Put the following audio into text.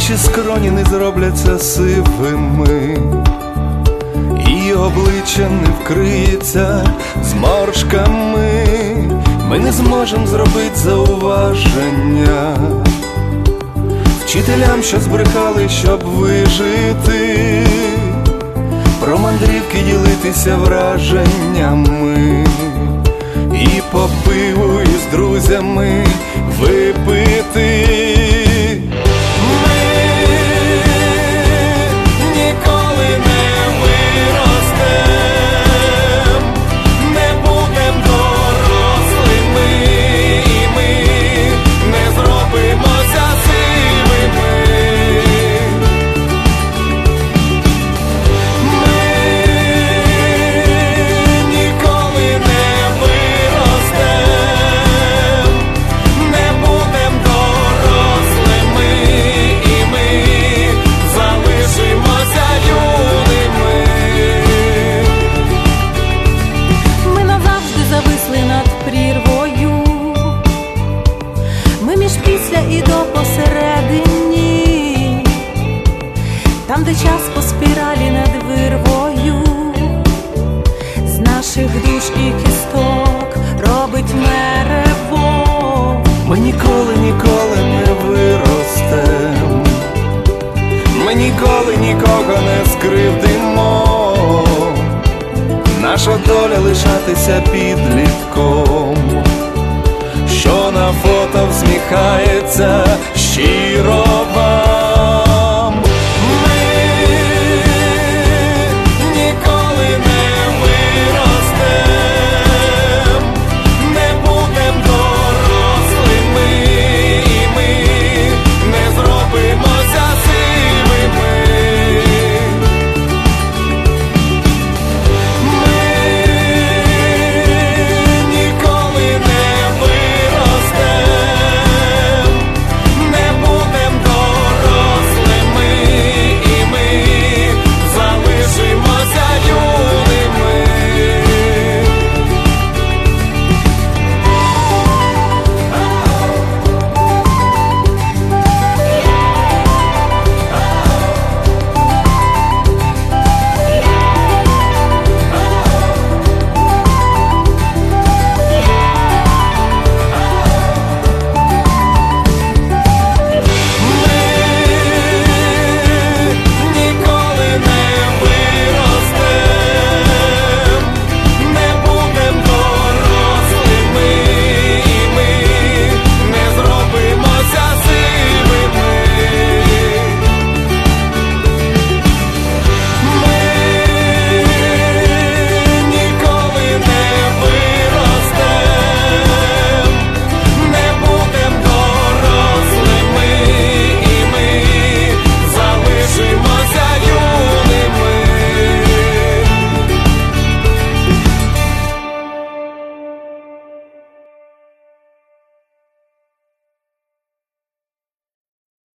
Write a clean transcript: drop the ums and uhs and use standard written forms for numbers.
Наші скроні не зробляться сивими, і обличчя не вкриється зморшками. Ми не зможемо зробити зауваження вчителям, що збрехали, щоб вижити, про мандрівки ділитися враженнями, і по пиву із друзями випити. Там, де час по спіралі над вирвою, з наших душ і кісток робить мерево. Ми ніколи не виростем, ми ніколи нікого не скривдимо. Наша доля лишатися підлітком, що на фото всміхається щиро вам.